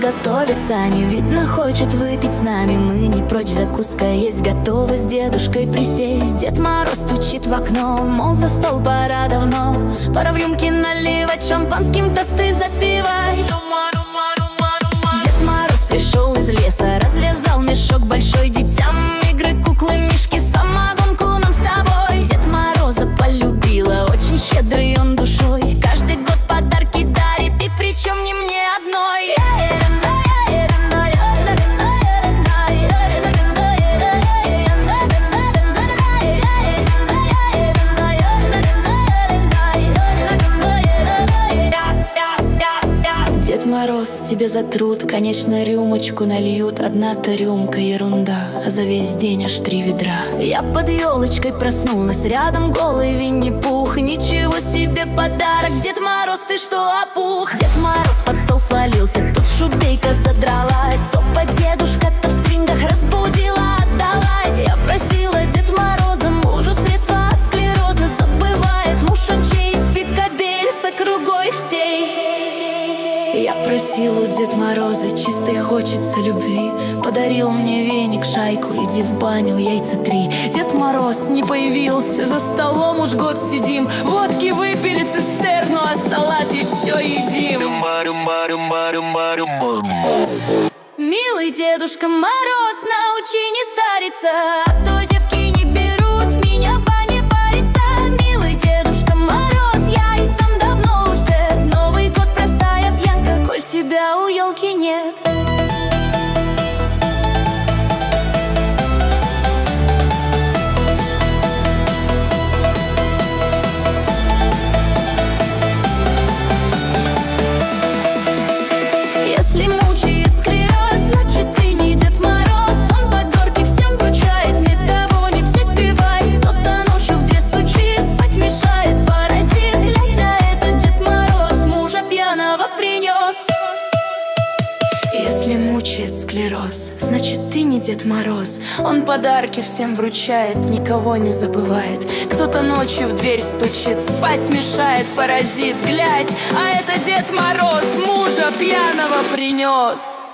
готовится, не видно, хочет выпить с нами. Мы не прочь, закуска есть, готовы с дедушкой присесть. Дед Мороз стучит в окно, мол, за стол пора давно. Пора в рюмки наливать, шампанским тосты запивай. Дед Мороз пришел из леса, развязал мешок большой детям. Игры, куклы, мишки, самогонку нам с тобой. Дед Мороза полюбила, очень щедрый он душой. Каждый год подарки дарит, и причем не мне одной. Дед Мороз тебе за труд, конечно, рюмочку нальют. Одна-то рюмка ерунда, а за весь день аж 3 ведра. Я под елочкой проснулась, рядом голый Винни-Пух. Ничего себе подарок, Дед Мороз, ты что, опух? Дед Мороз под стол свалился, тут шубейка задралась. Опа, дедушка-то в стрингах разбудила, отдалась. Я просила Дед Мороза мужу средства от склероза. Забывает муж он чей, спит кобель с округой всей. Я просил у Дед Мороза чистой хочется любви. Подарил мне веник, шайку, иди в баню, яйца 3. Дед Мороз не появился, за столом уж год сидим. Водки выпили цистерну, а салат еще едим. Милый Дедушка Мороз, научи не стариться, а то девки не берут меня в бане париться. Милый Дедушка Мороз, я и сам давно уж дед. Новый год простая пьянка, коль тебя у елки нет. Если мучает склероз, значит ты не Дед Мороз. Он подарки всем вручает, мне того не запивай. Кто-то ночью в дверь стучит, спать мешает паразит. Глядя, этот Дед Мороз мужа пьяного принес. Если мучает склероз, значит ты не Дед Мороз. Он подарки всем вручает, никого не забывает. Кто-то ночью в дверь стучит, спать мешает паразит. Глядь, а это Дед Мороз мужа пьяного принес.